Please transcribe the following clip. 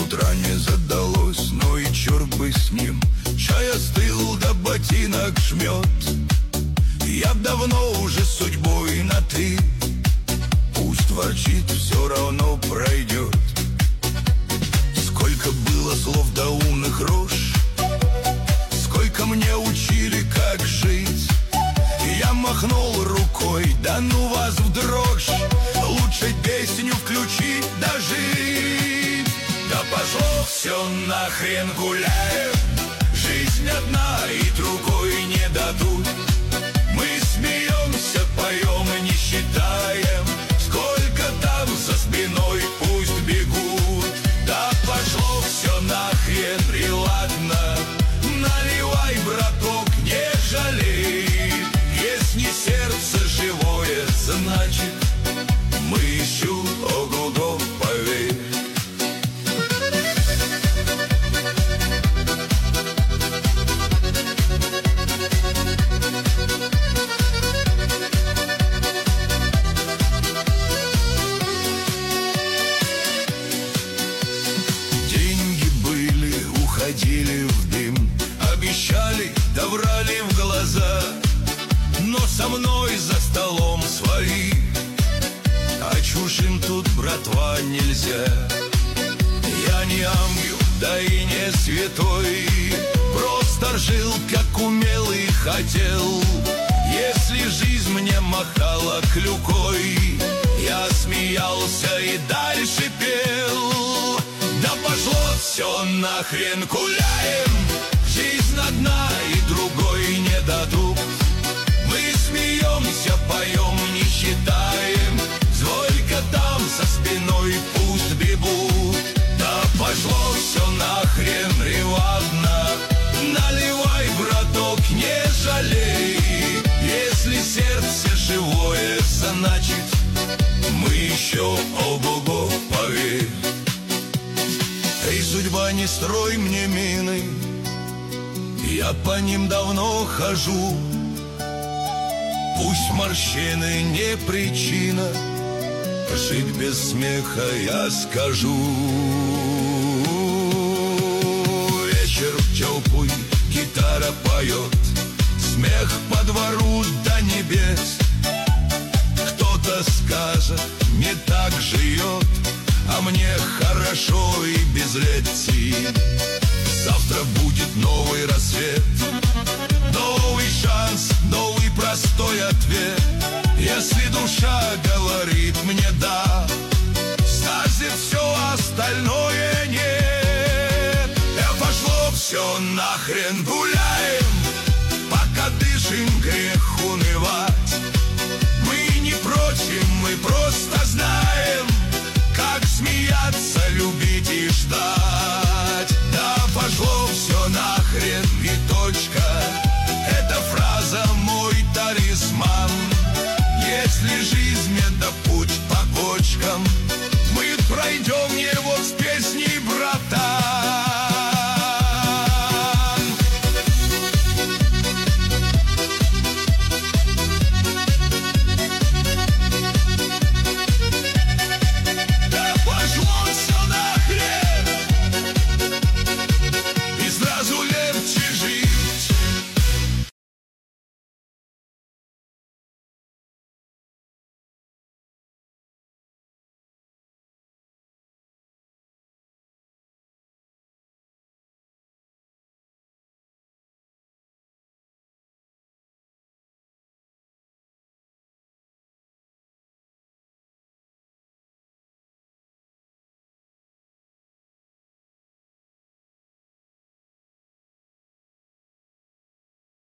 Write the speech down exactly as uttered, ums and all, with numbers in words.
Утро не задалось, но и черт бы с ним. Чай остыл, да ботинок жмет. Я б давно уже судьбой на «ты». Пусть ворчит, все равно пройдет. Сколько было слов да умных рож, сколько мне учили, как жить. Я махнул рукой, да ну вас в дрожь. Лучше песню включить, да жить. Да пошло все нахрен, гуляем. Жизнь одна и другой не дадут. Мы смеемся, поем и не считаем, сколько там за спиной пусть бегут. Да пошло все нахрен, и ладно. Наливай, браток, не жалей. Если сердце живое, значит мы еще ого-го, поверь. Деньги были, уходили в дым. Обещали, да врали в глаза. Но со мной за столом свои, а чужим тут, братва, нельзя. Я не ангел, да и не святой, просто жил, как умел и хотел. Если жизнь мне махала клюкой, я смеялся и дальше пел. Да пошло все нахрен, гуляем. Жизнь одна и другой не дадут. Мы смеемся, поем, не считаем, сколько там за спиной пусть бегут. Да пошло все нахрен, и ладно. Наливай, браток, не жалей. Если сердце живое, значит мы еще ого-го, поверь. Эй, судьба, не строй мне мины, я по ним давно хожу. Пусть морщины не причина, жить без смеха я скажу. Вечер теплый, гитара поет, смех по двору до небес. Кто-то скажет, не так живет, а мне хорошо и без лети. Завтра будет новый рассвет, новый шанс, новый простой ответ. Если душа говорит мне «да», значит все остальное нет. Да пошло все нахрен, гуляем, пока дышим, грех унывать.